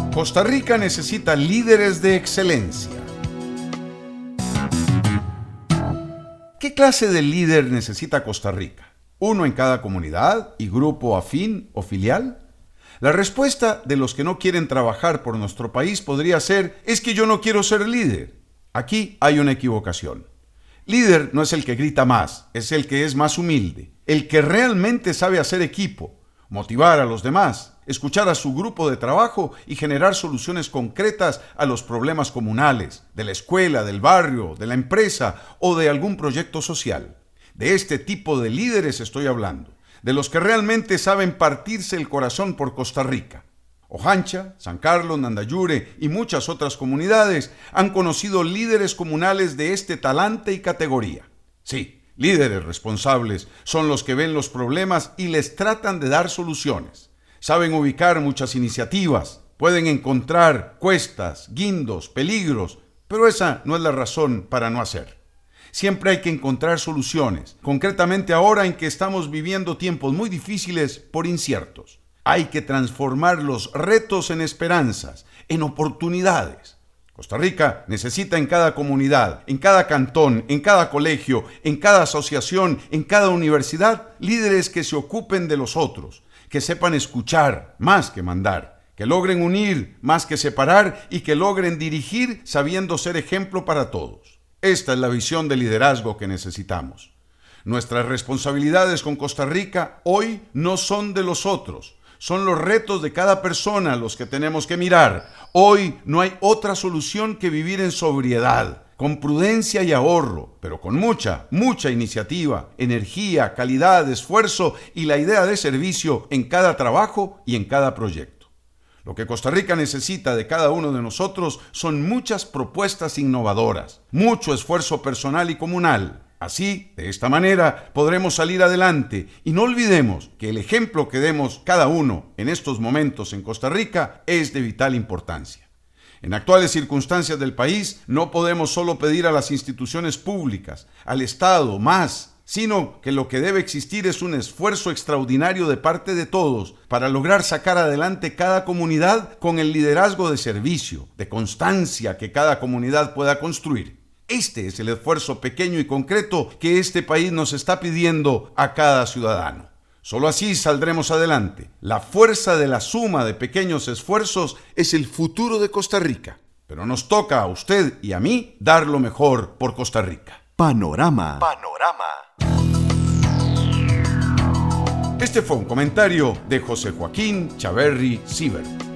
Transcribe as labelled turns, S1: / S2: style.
S1: Costa Rica necesita líderes de excelencia. ¿Qué clase de líder necesita Costa Rica? ¿Uno en cada comunidad y grupo afín o filial? La respuesta de los que no quieren trabajar por nuestro país podría ser: es que yo no quiero ser líder. Aquí hay una equivocación. Líder no es el que grita más, es el que es más humilde, el que realmente sabe hacer equipo, motivar a los demás, escuchar a su grupo de trabajo y generar soluciones concretas a los problemas comunales, de la escuela, del barrio, de la empresa o de algún proyecto social. De este tipo de líderes estoy hablando, de los que realmente saben partirse el corazón por Costa Rica. Ojancha, San Carlos, Nandayure y muchas otras comunidades han conocido líderes comunales de este talante y categoría. Sí, líderes responsables son los que ven los problemas y les tratan de dar soluciones. Saben ubicar muchas iniciativas, pueden encontrar cuestas, guindos, peligros, pero esa no es la razón para no hacer. Siempre hay que encontrar soluciones, concretamente ahora en que estamos viviendo tiempos muy difíciles por inciertos. Hay que transformar los retos en esperanzas, en oportunidades. Costa Rica necesita en cada comunidad, en cada cantón, en cada colegio, en cada asociación, en cada universidad, líderes que se ocupen de los otros, que sepan escuchar más que mandar, que logren unir más que separar y que logren dirigir sabiendo ser ejemplo para todos. Esta es la visión de liderazgo que necesitamos. Nuestras responsabilidades con Costa Rica hoy no son de los otros. Son los retos de cada persona los que tenemos que mirar. Hoy no hay otra solución que vivir en sobriedad, con prudencia y ahorro, pero con mucha iniciativa, energía, calidad, esfuerzo y la idea de servicio en cada trabajo y en cada proyecto. Lo que Costa Rica necesita de cada uno de nosotros son muchas propuestas innovadoras, mucho esfuerzo personal y comunal. Así, de esta manera, podremos salir adelante y no olvidemos que el ejemplo que demos cada uno en estos momentos en Costa Rica es de vital importancia. En actuales circunstancias del país, no podemos solo pedir a las instituciones públicas, al Estado, más, sino que lo que debe existir es un esfuerzo extraordinario de parte de todos para lograr sacar adelante cada comunidad con el liderazgo de servicio, de constancia que cada comunidad pueda construir. Este es el esfuerzo pequeño y concreto que este país nos está pidiendo a cada ciudadano. Solo así saldremos adelante. La fuerza de la suma de pequeños esfuerzos es el futuro de Costa Rica. Pero nos toca a usted y a mí dar lo mejor por Costa Rica.
S2: Panorama.
S1: Este fue un comentario de José Joaquín Chaverri Sibert.